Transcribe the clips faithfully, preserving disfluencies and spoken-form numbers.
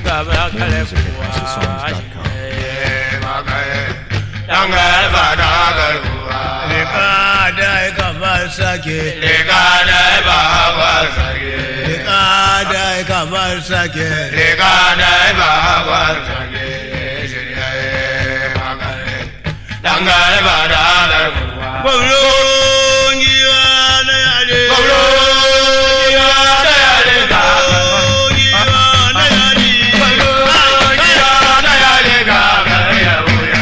gaba kare kuwa dangar bada garkuwa rika da kamar sake rika da babar sake rika da kamar sake rika da babar sake dangar bada garkuwa bolo ngiwa na yale bolo ngiwa na yale ga ngiwa na yale bolo ngiwa na yale ga ya buya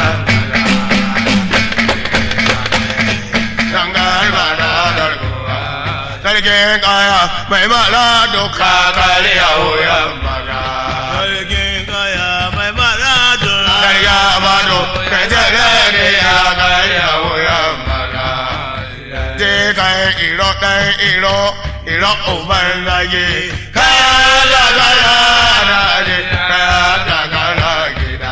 dangar bada garkuwa sarkin kaya mai mala doka kare ya buya maga sarkin kaya mai mala doka kare ya bado kai tare ne ya kare ya buya maga je kai iro dai iro iro uban lagi kala kala na je kala kala gida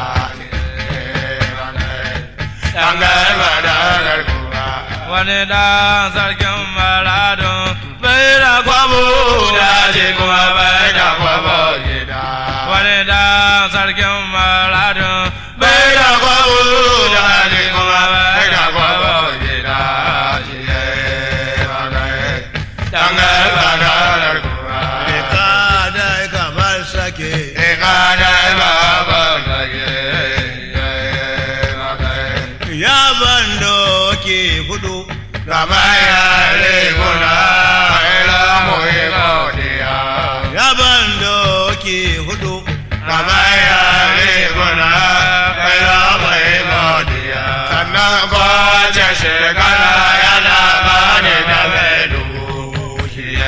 dangar bada garkuwa wani dan sarkin maladun bai da kwabo da je kuma bai da kwabo gida wani dan sarkin maladun bai da kwabo da je kuma bai da kwabo gida dangar bada garkuwa eka da kamar sake eka da babar sake ya bando ke hudu gaba ya reguna ila moye godiya ya bando ke hudu gaba ya reguna ila moye godiya sannan kwace shekara yana bani da bedu shi ya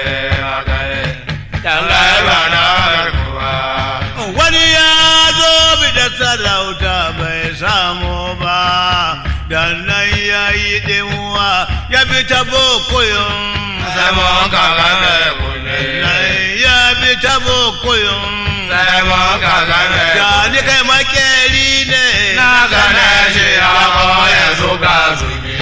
dangar bada garkuwa wani ya zo bi da sarauta bai samu ba dan nan ya yi ɗinwa ya bi ta bokoyon sai kaga mai kune ya bi ta bokoyon sai kaga mai ya ni kai makeri ne na gane shi ya koya suka zubi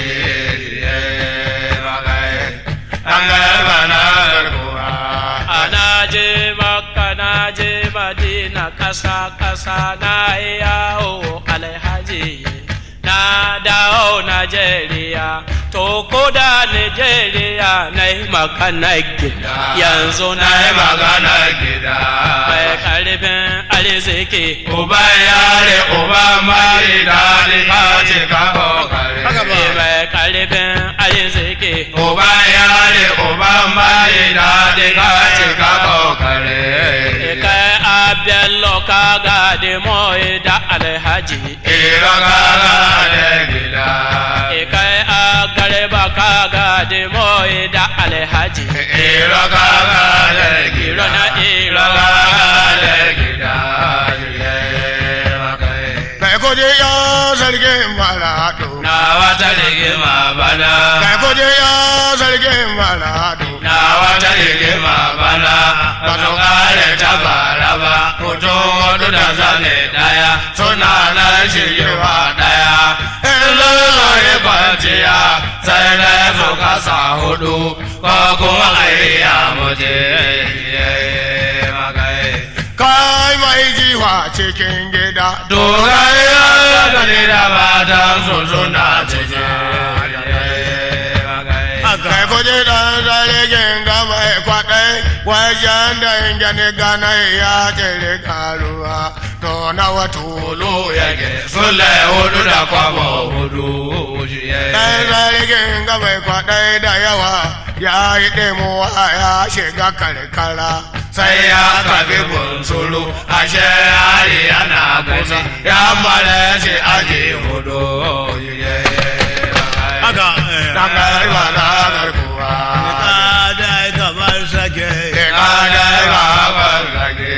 dangar bada garkuwa ana je makka na je madina kasa kasa na yawo alhaji na dawo Najeriya to ko da Najeriya na yi magana gida yanzu na yi magana gida mai karfin arziki uba yare uba mai dadi ka ce ka kokare mai karfin arziki uba yare uba mai dadi ka ce ka kokare kai abdallo ka gade moye da alhaji ira ka gade gida kai a garba ka gade moye da alhaji ira ka gade gida na ira ka gade gida kai ko je ya sarkin malado na wata rigima bana kai ko je ya sarkin malado na wata rigima bana ba to kare ta baraba mutum wadu da zane daya suna nan shiryewa daya ilo ya kwanciya sai na so kasa hudu ko kuma ayya muje kai mai jiwa cikin gida dogai ya gani da matan sun suna cikin kai kuje da zarigin gama kwaɗai wajen da ingani gana ya tere karuwa to na watulu yake sule hudu da kwamo hudu kai zarigin gama kwaɗai da yawa ya yi ɗemuwa ya shiga karkara sai ya kafi bunsuru ashe yari yana kusa ya mara shi aji hudu dangar bada garkuwa da kamar sake da kamar sake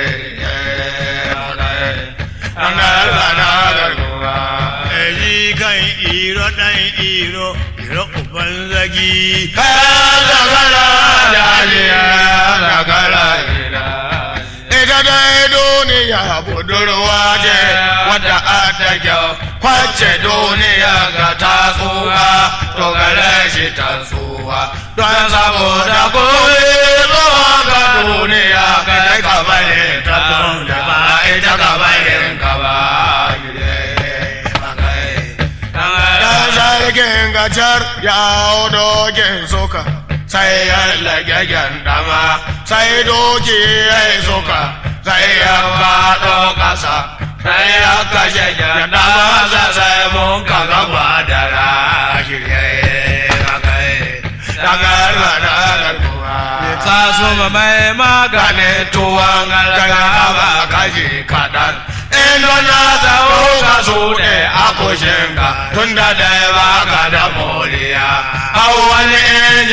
dangar bada garkuwa eji kan iro dan iro iro uban zagi kada kala daliya da kala ida dai duniya budurwa ce wadda ata kyau kwace duniya ga tasuwa to gare shi tasuwa don saboda koyi zuwa ga duniya kai ka bane ta sarkin gacar ya dokin suka sai ya lage gyandama sai doki ya suka sai ya faɗo ƙasa sai ya kashe gyandama sai mun ka gaba da rashirye dangar bana garkuwa sa su mai maganin tuwon gargaba kaji kaɗan Indo na zawo ka su ne a kushinka tun da dai ba ka da moriya. Hau wani